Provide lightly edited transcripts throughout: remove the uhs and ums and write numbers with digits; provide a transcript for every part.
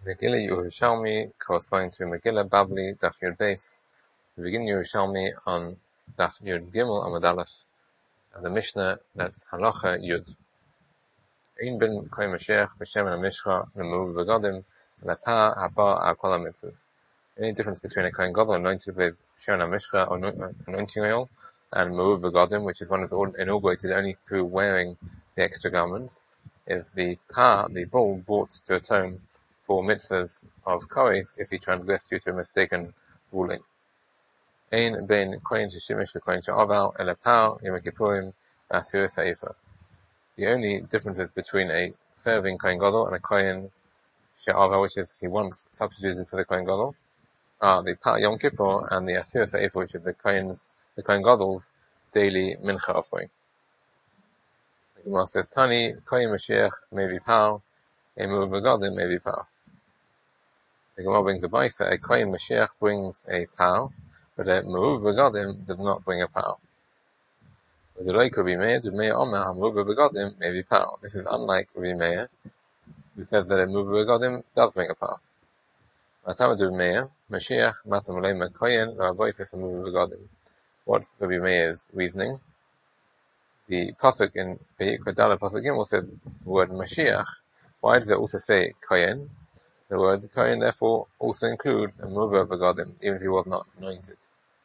Megillah Yerushalmi corresponding to Megillah Bavli Daf Yud Beis. We begin Yerushalmi on Daf Yud Gimel Amud Aleph, and the Mishnah that's Halacha Yud. Ein ben Kohen Mashiach b'Shem HaMishcha Nemuv V'Godim Lepa Haba Al Kol HaMitzvos. Any difference between a Kohen Gadol anointed with Shem HaMishcha or anointing oil and Meruv V'Godim, which is one is inaugurated only through wearing the extra garments, is the bull brought to atone for mitzvahs of Koris if he transgressed due to a mistaken ruling. Ein ben Kohen Sheshimish v'Kohen She'aval Elepar Yom Kippurim V'Asir Sa'ifa. The only differences between a serving Kohen Gadol and a Kohen She'aval, which is he once substituted for the Kohen Gadol, are the Pat Yom Kippur and the Asir Sa'ifa, which is the Kohen Gadol's daily mincha offering. The Gemara says, Tani, Kohen Mashiach may be pal, a Meruv V'Godim may be pal. The Gemara brings a baisa, a Kohen Mashiach brings a pal, but a Meruv V'Godim does not bring a pal. With the like Rabbi Meir, Rabbi Meir Omer, Meruv V'Godim may be pal. This is unlike Rabbi Meir, who says that a Meruv V'Godim does bring a pal. Matamad Rabbi Meir, Mashiach, Matam Leima Kohen, Rabboifis Meruv V'Godim. What's Rabbi Meir's reasoning? The pasuk in Vayikra Daled pasuk Gimel says the word Mashiach. Why does it also say Kohen? The word Kohen therefore also includes a Meruv V'Godim, even if he was not anointed.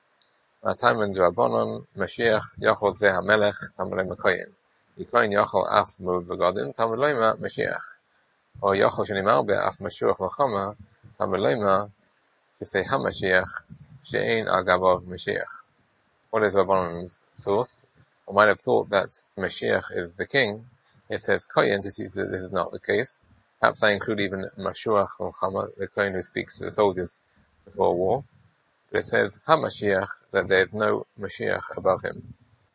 Mataman Rabbanon Mashiach Yachol Zeh HaMelech Tamar Kohen. The Kohen Yachol Af Meruv V'Godim Tamar Leima Mashiach. Or Yachol Shenimar Be'af Mashiach L'Chama Tamar Leima Shisei HaMashiach She'ein Al Gabav Mashiach. What is Rabbanon's source? I might have thought that Mashiach is the king. It says Kohen to see that this is not the case. Perhaps I include even Mashuach L'Chama, the Kohen who speaks to the soldiers before war. But it says HaMashiach, that there is no Mashiach above him.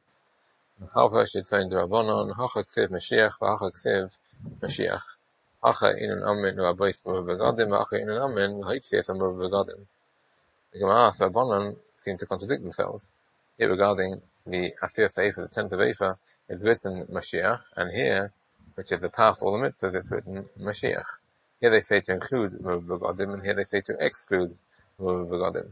However, should say in the Rabbanon, Hacha Ksiv Mashiach, Hacha Ksiv Mashiach. Hacha Inun Amen Rabbeis Meruv V'Godim, Hacha Inun Amen Haitzias Meruv V'Godim. The Gemara and Rabbanon seem to contradict themselves. Here regarding the Asir Sa'ifa, the 10th of Eifa, it's written Mashiach, and here, which is the path for all the mitzvahs, it's written Mashiach. Here they say to include Meruv V'Godim, and here they say to exclude Meruv V'Godim.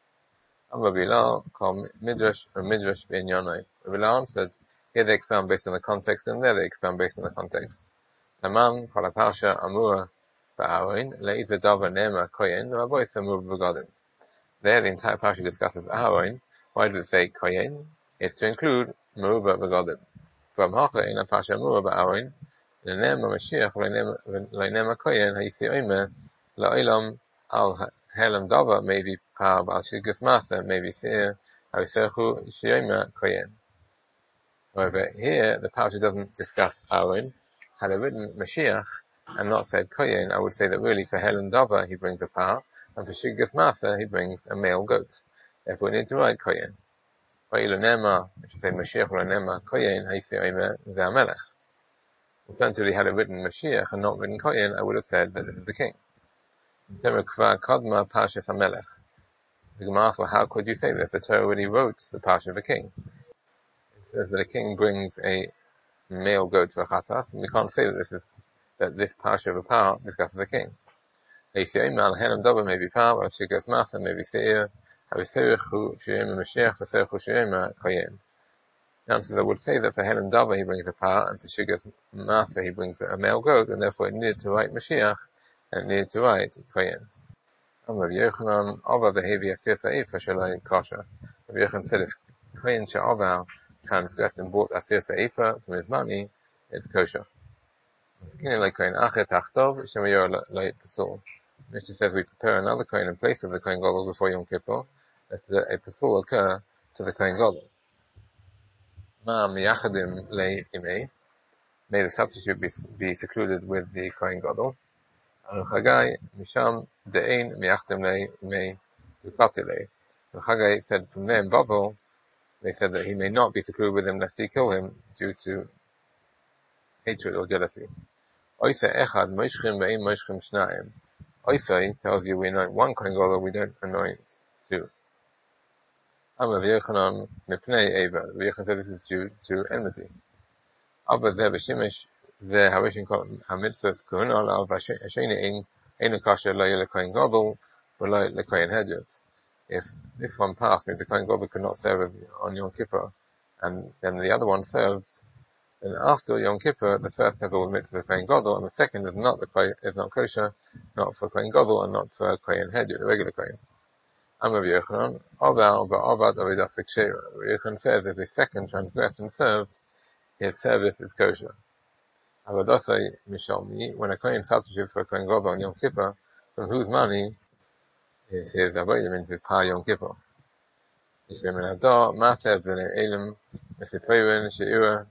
Rabbi Bilal called Midrash or Midrash Ben Yonai. Rabbi Bilal answered, here they expound based on the context, and there they expound based on the context. Taman Kol HaParsha Amura Ba'aron Le'iza Davar Ne'ema Kohen Rabbois Meruv V'Godim. There the entire parsha discusses Aaron. Why does it say Kohen? It's to include Meruv V'Godim. From Hacha in a parsha Amura Ba'aron Le'nema Mashiach Le'nema Kohen Ha'isi Omer La'olam Al Helam Davar maybe Par Ba'al Shigas Masa maybe Seir Ha'visechu Shiomer Kohen. However, here the parsha doesn't discuss Aaron. Had it written Mashiach and not said Kohen, I would say that really for Helam Davar he brings a par, and for Shigas Masa he brings a male goat. Therefore we need to write Kohen. I should say Mashiach Le'nema Kohen Ha'isi Omer Zeh HaMelech. Alternatively, had it written Mashiach and not written Kohen, I would have said that this is the king. The Gemara asks, well, how could you say this? The Torah already wrote the Parsha of a king. It says that a king brings a male goat for Chatas, and we can't say that this Parsha of a Par discusses a king. Maybe Par, or Shigas Masa, maybe Seir, Haviserechu Sheyema Mashiach, Haviserechu Sheyema Kohen. The answer is I would say that for Helam Davar he brings a Par, and for Shigas Masa he brings a male goat, and therefore it needed to write Mashiach, and it needed to write Kohen. Rabbi Yochanan Ava behavi Asir Sa'ifa Shalai Kosher. Rabbi Yochanan said if Kohen She'aval transgressed and bought Asir Sa'ifa from his money, it's kosher. Mishnah says we prepare another Kohen in place of the Kohen Gadol before Yom Kippur, that a pasul occur to the Kohen Gadol. May the substitute be secluded with the Kohen Gadol. Chagai Misham De'ein Miachtem Le Imei Lukatile. Chagai said from there in Babel, they said that he may not be secluded with him lest he kill him due to hatred or jealousy. Oisei Echad Moishchim Ve'im Moishchim Shnaim. Oisei tells you we anoint one Kohen Gadol, we don't anoint two. Amar V'Yochanan Mipnei Eva. V'Yochanan said this is due to enmity. Abba Zeh B'Shimish Zeh Harishin Hamitzvahs Kohuna Alav Hasheni Einu kasher lo yeh lekohen gadol, v'lo lekohen hedjot. If this one passed means the Kohen Gadol could not serve on Yom Kippur, and then the other one serves, then after Yom Kippur, the first has all the mitzvahs of Kohen Gadol, and the second is not kosher, not for Kohen Gadol, and not for Kohen Hedjot, the regular Kohen. Amar Yochanan, Oval ba'avad avodas kshera. Yochanan says if the second transgressed and served, his service is kosher. Avodasai mishalmi, when a Kohen substitutes for a Kohen Gadol on Yom Kippur, from whose money is his avodah, means his par Yom Kippur. Yishvim Hada, Masev b'nei Elim, Mesiporin, She'ira,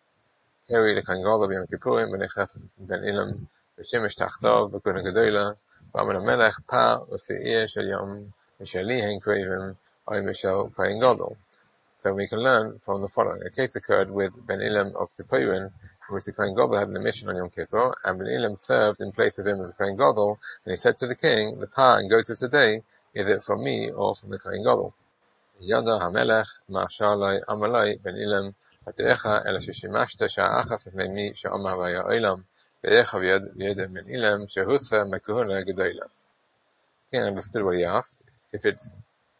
Keri leKohen Gadol b'Yom Kippurim, B'nechas ben Elim, B'Shemesh Tachtav, B'Kohen Gedola, V'Amen HaMelech, Pa, V'Se'ir Shel Yom, Mishali Hein Krevim, Oy Mishal Kohen Gadol. So we can learn from the following. A case occurred with Ben Elim of Siporin, in which the Kohen Gadol had an emission on Yom Kippur, and Ben Elim served in place of him as a Kohen Gadol, and he said to the king, the Pa and goat of today, is it from me or from the Kohen Gadol? Yada HaMelech, Ma'ashalai, Amalai, Ben Elim, V'te'echa, Ela Shishimashta, Sha'achas, Mifnei Mi, Sha'omah V'ya Olam, V'te'echa V'yed Ben Elim, Shehusa, Mekuhuna, Gedola. King understood what he asked. If it's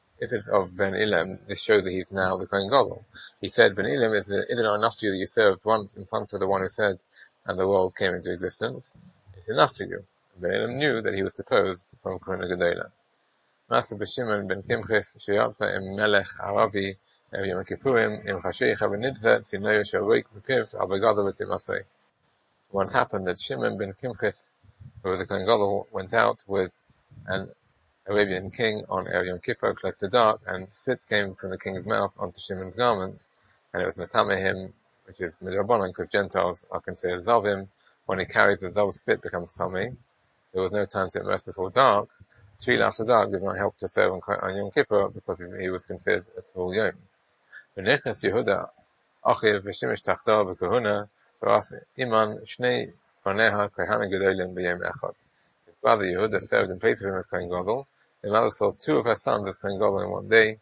of Ben Elim, this shows that he's now the Kohen Gadol. He said, Ben Elim, is it not enough for you that you served once in front of the one who said, and the world came into existence? It's enough for you. Ben Elim knew that he was deposed from Kohuna Gedola. Master B'Shimon ben Kimchis, Sheyatza im Melech Aravi, Yom Kippurim, im Chashei Chabenidze, Sinoyo Sharik B'Piv, Abagada V'Timasei. Once happened that Shimon ben Kimchis, who was a Kohen Gadol, went out with an Arabian king on Yom Kippur, close to dark, and spit came from the king's mouth onto Shimon's garment, and it was Metame him, which is Midrabanan, because Gentiles are considered Zavim. When he carries the Zav spit becomes Tameh. There was no time to immerse before dark. Tefillah after dark did not help to serve on Yom Kippur because he was considered a Tul Yom. V'nechnas Yehuda, Achiv v'Shemesh Tachtav v'Kohuna, v'as Iman Shnei Baneha Kohanim Gedolim b'Yom Echad. His brother Yehuda served in place of him as Kohen Gadol. His mother saw two of her sons as Kohen Gadol in one day.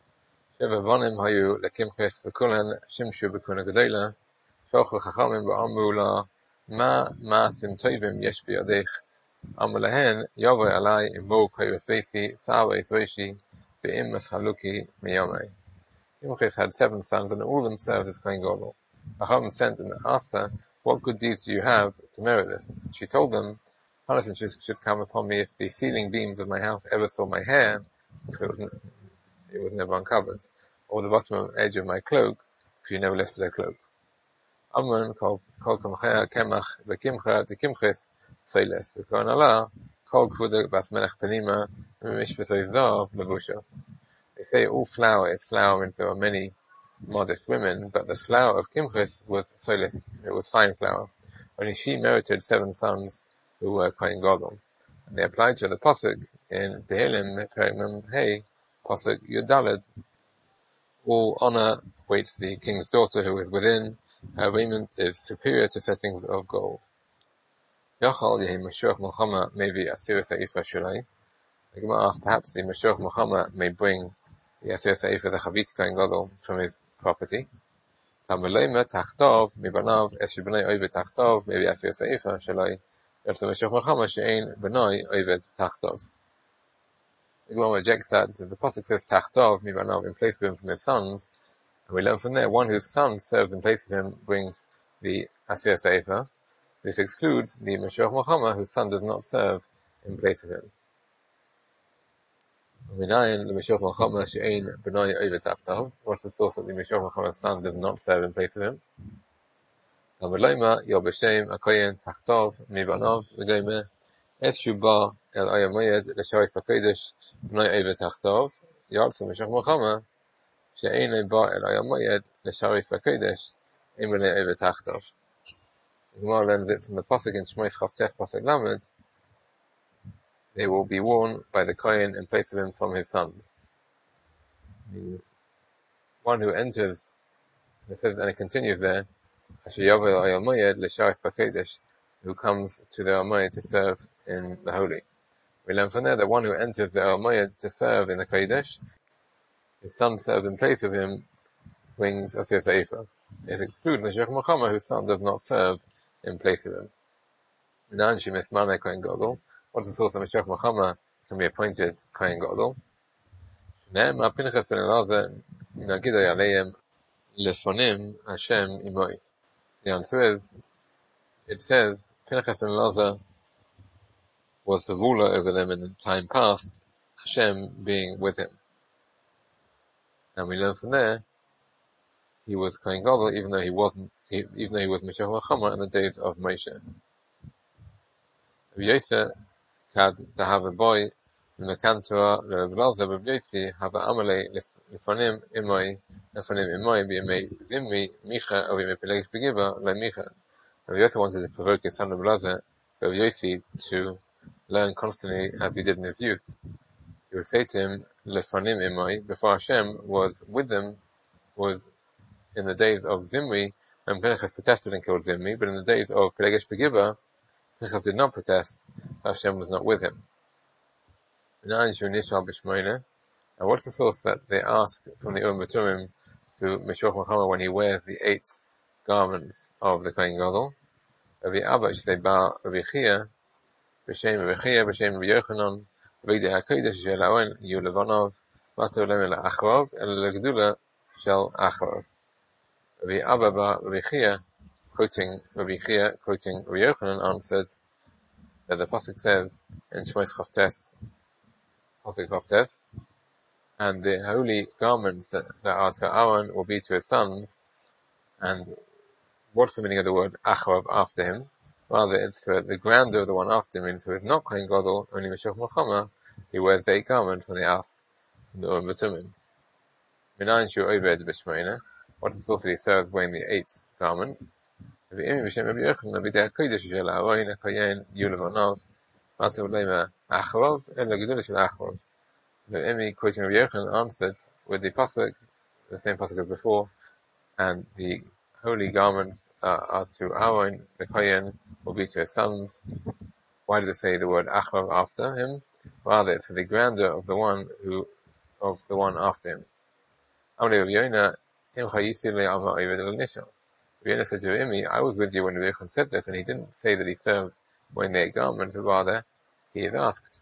Sheva Bonim Hayu Lekimches v'Kulen Shimshu b'Kohen Gedola. Shochu Chachamim b'Amru La Ma Ma'asim Tovim Yesh B'Yadech. Amulahen Yavai Alai Imbo Koyosvesi Sawa Isveshi Ve'im Meschaluki Miyamai. Kimchis had 7 sons, and all of them served as Kohen Gadol. Chachamim sent and asked her, what good deeds do you have to merit this? And she told them, punishment should come upon me if the ceiling beams of my house ever saw my hair, because it was never uncovered, or the bottom edge of my cloak, because you never lifted a cloak. Amman Kol Kamchea Kemach V'Kimcha T'Kimchis Seiles V'Kohen Allah Kol Kvuda Bas Melech Penima Mishpesei Zav Levusha. They say all flour is flour, and there are many modest women, but the flour of Kimchis was Seiles, it was fine flour. Only she merited 7 sons who were Kohen Gadol. And they applied to the Pasuk in Tehillim, Perek Hey, Pasuk Yudalad. All honor waits the king's daughter who is within. Her raiment is superior to settings of gold. Yachal Yehi Mashiach Muhammad may be Asir Sa'ifa Shulai. The Gemara asks, perhaps the Mashiach Muhammad may bring the Asir Sa'ifa, the Chavit Kohen Gadol, from his property. Tamuleima Tachtov, Mibanav, Eshibnei Oived Tachtov, maybe Asir Sa'ifa Shulai. If the Mashiach Muhammad she'ein Benoi Oived Tachtov. The Gemara rejects that. The Pasuk says Tachtov, Mibanav, in place of him from his sons. And we learn from there, one whose son serves in place of him brings the Asir Sa'ifa. This excludes the Mashiach Muhammad, whose son does not serve in place of him. Minayin, the Mashiach Muhammad she'ein Benoi Oived Tachtov. What's the source that the Mashiach Muhammad's son does not serve in place of him? Tamuleima Yobeshem Akoyen Tachtov Mibanov V'Goyme Es Shuba El Ayamayed L'Sharif HaKodesh Benoi Oived Tachtov Yartz Mashiach Muhammad she'ein Ba El Ayamayed L'Sharif HaKodesh Ein Benoi Oived Tachtov. The Gemara learns it from the Pasuk in Shmois Chavtech Pasuk Lamed. They will be worn by the Kohen in place of him from his sons. Means one who enters, and it continues there, who comes to the Almoyed to serve in the Holy. We learn from there that one who enters the Almoyed to serve in the Kodesh, his son serves in place of him, brings Asir Sa'ifa. It excludes the Mashiach Muhammad, whose son does not serve in place of him. What's the source that Mashiach Muhammad can be appointed Kohen Gadol? Ne'emar Pinchas ben Elazar Nagidoi Aleim Lefonim Hashem Imoi. The answer is, it says, Pinchas ben Elazar was the ruler over them in the time past, Hashem being with him. And we learn from there, he was Kohen Gadol even though he was Mashiach Muhammad in the days of Moshe. Rabbi Yosef had to have a boy in the Kantorah, Rabbi Elazar, Rabbi Yosef, have a Amalei, Lefonim Imoi B'Yemei Zimri, Micha, or B'Yemei Pelegish Begiva, Le Micha. Rabbi Yosef wanted to provoke his son Rabbi Elazar, Rabbi Yosef, to learn constantly as he did in his youth. He would say to him, Lefonim Imoi, before Hashem was with them, was in the days of Zimri, and Pinchas protested and killed Zimri, but in the days of Pelegish Begiva, Pinchas did not protest, Hashem was not with him. And what's the source that they ask from the Batumim to Mashiach Muhammad when he wears the 8 garments of the Kohen Gadol? Rabbi Abba should say, Rabbi Chia, B'Shem Rabbi Chia, B'Shem Rabbi Yochanan, Rabbi HaKodesh Shel Aaron, Yu Levanov, Mato Lem El Achrov, El Legdula Shel Achrov. Rabbi Abba Rabbi Chia, quoting Rabbi Yochanan, answered that the pasuk says in Shmos Chavtes, pasuk Chavtes, and the holy garments that are to Aaron will be to his sons. And what's the meaning of the word Achrav after him? Rather, it's for the grandeur of the one after him, meaning who is not Kohen Gadol, only Mashiach Muhammad, he wears the 8 garments when they ask the Batumim. Minayin Shu Oved B'Shmoina. What is the source that he serves wearing the 8 garments? Rabbi Imi B'Shem Rabbi Yochanan, Rabbi HaKodesh Shel Aaron, HaKoyen, Yu Levanov, Mato Lema Achrov, El Legdula Shel Achrov. The Imi, quoting Rabbi Yochanan, answered with the pasuk, the same pasuk as before, and the holy garments are to Aaron, the Kohen will be to his sons. Why did it say the word Achrav after him? Rather, it's for the grandeur of the one after him. Rabbi Yonah said to Imi, I was with you when Rabbi Yochanan said this, and he didn't say that he serves wearing the 8 garments, but rather he is asked.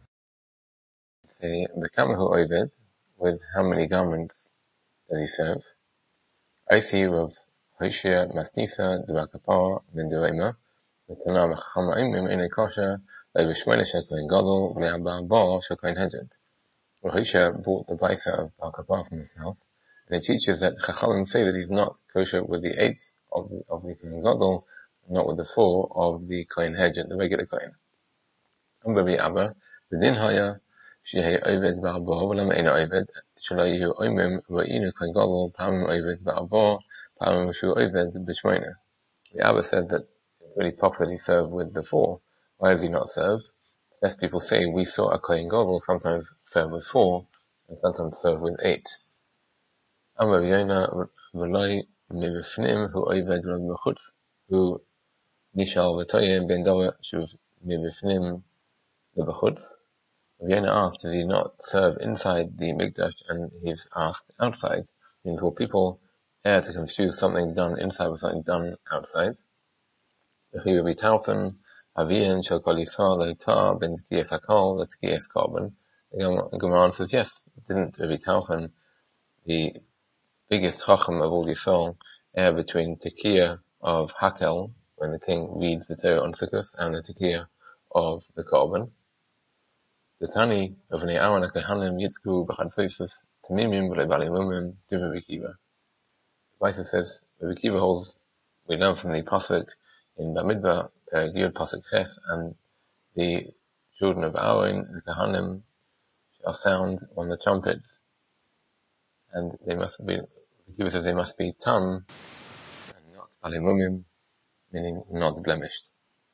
With how many garments does he serve? I see of Hoshea Masnisa Drakapar Ben Derema, V'Tanam Chamaimim in a Kosher, like V'Shmele Shekoin Gadol, V'Abba Bar Shekoin Hedget. Hoshea bought the Baisa of Balkapar from himself, and it teaches that Chachamim say that he's not kosher with the 8 of the Kohen Gadol, not with the 4 of the Kohen Hedget, the regular Kohen. Ambavi Abba, the Din Haya, Shehei Oved Ba'abo, V'Lam Eina Oved, Shalai Yu Oimim, V'Inu Kohen Gadol, Pamim Oved Ba'abo, Pamim Shu Oved B'Shmoina. The Abba said that it's really proper that he serve with the 4. Why does he not serve? Lest people say, we saw a Kohen Gadol sometimes serve with 4, and sometimes serve with 8. Amar Yonah V'Loi Mibifnim, Hu Oved Rabbi Mechutz, Hu Nishal V'Toyim Ben Dava Shuv Mibifnim V'Bechutz. Vienna asked, did he not serve inside the Mikdash, and he's asked outside? Means will people err to confuse something done inside with something done outside? If he would be Taufen, Avian shall call Yisrael Leitar ben Tkiyas Hakol, the Tkiyas Korban. The Gemara answers, yes, didn't Rabbi Taufen, the biggest Chacham of all Yisrael, err between Tekiyah of Hakel, when the king reads the Torah on Sukkot, and the Tekiyah of the Korban. The Tani of Bnei Aaron HaKohanim Yitzku B'Chadsosos Tamimim V'Lebali Mumim Divrei Rabbi Kiva. The Baisa says, Rabbi Kiva holds, we learn from the pasuk in Bamidbar, Yud pasuk Ches, and the children of Aaron, the Kohanim, are sound on the trumpets, and they must be, Rabbi Kiva says they must be tam, and not Bali Mumim, meaning not blemished.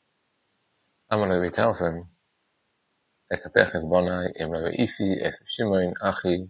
Amar Rabbi Talfan, Ekapech es bonai im Rabbi Isi es Shimon Achi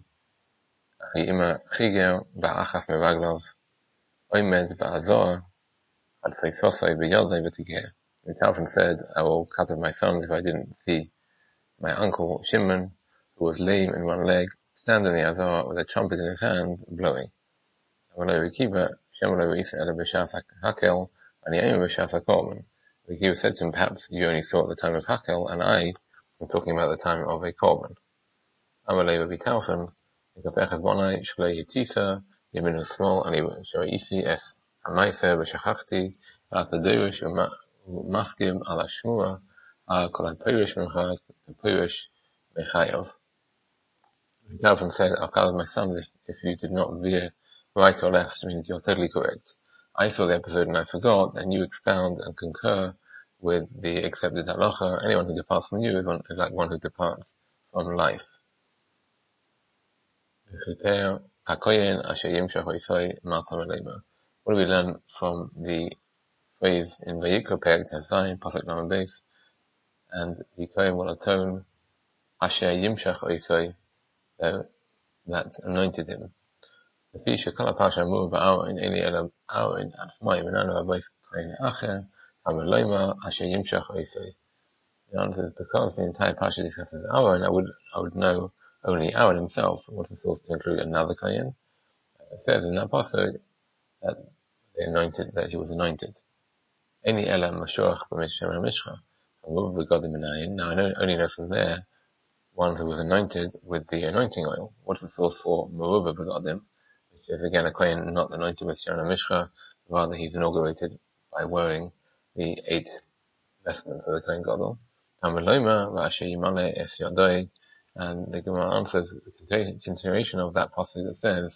Ima Chiger Ba'achas Mevaglov Oimed Ba'azor Ad Feisosai B'Yodai V'Tigeh. The Talfan said, I will cut off my sons if I didn't see my uncle Shimon, who was lame in one leg, stand in the Azor with a trumpet in his hand, blowing. Rabbi Kiva, Shem Rabbi Isi Ela B'Shas Hakel, and Yom B'Shas HaKorban. Rabbi Kiva said to him, perhaps you only saw at the time of Hakel, and I, I'm talking about the time of a korban. Amalei v'vitalfen, Nikapechet bonai, shlei yitisa, yeminu small, ani shoisi es hamaise v'shachachti, at the derish u'maskim ala shmua, al kol ha'pirish mincha, ha'pirish mechayov. Vitalfen said, I'll my son, if you did not veer right or left, means you're totally correct. I saw the episode and I forgot, and you expound and concur with the accepted halacha. Anyone who departs from you is like one who departs from life. What do we learn from the phrase in Vayikra Perek Tezayin, Pasuk Lamed Beis, and the Kohen will atone Asher Yimshach Oisai, that anointed him. The answer is because the entire Pasha discusses Aaron, I would know only Aaron himself. What's the source to include another Kohen? It says in that Pasuk that he was anointed. Any Elam Mashuach b'Mishra Mishcha. Now I only know from there one who was anointed with the anointing oil. What's the source for Meruba Begadim? Which is again a Kohen not anointed with Shana Mishcha, rather he's inaugurated by wearing the 8 vestments of the Kohen Gadol. And the Gemara answers the continuation of that passage that says,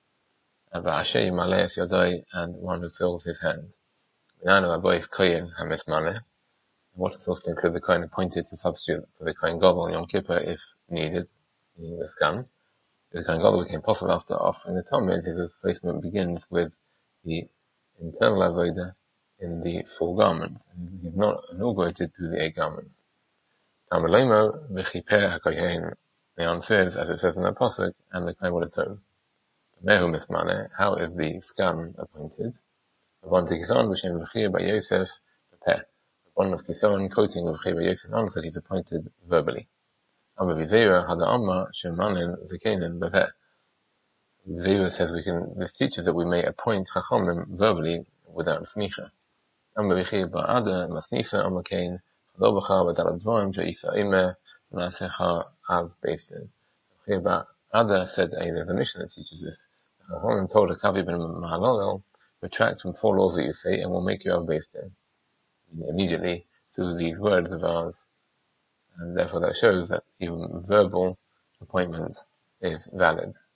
and one who fills his hand. What's supposed to include the Kohen appointed to substitute for the Kohen Gadol on Yom Kippur if needed, meaning the scan. If the Kohen Gadol became possible after offering the Tamid, his replacement begins with the internal avodah in the 4 garments, and he's not inaugurated through the 8 garments. The answer is, as it says in the Pasuk, and the Kohen will atone. How is the scan appointed? One of Kithon quoting V'chei Yosef answered, he's appointed verbally. Vizera says this teaches that we may appoint Chachamim verbally without smicha. Ada said, there's a mission that teaches this. Chachamim told Akavi ben Mahalal, retract from 4 laws that you say and we'll make you have Beis Din. Immediately through these words of ours. And therefore that shows that even verbal appointment is valid.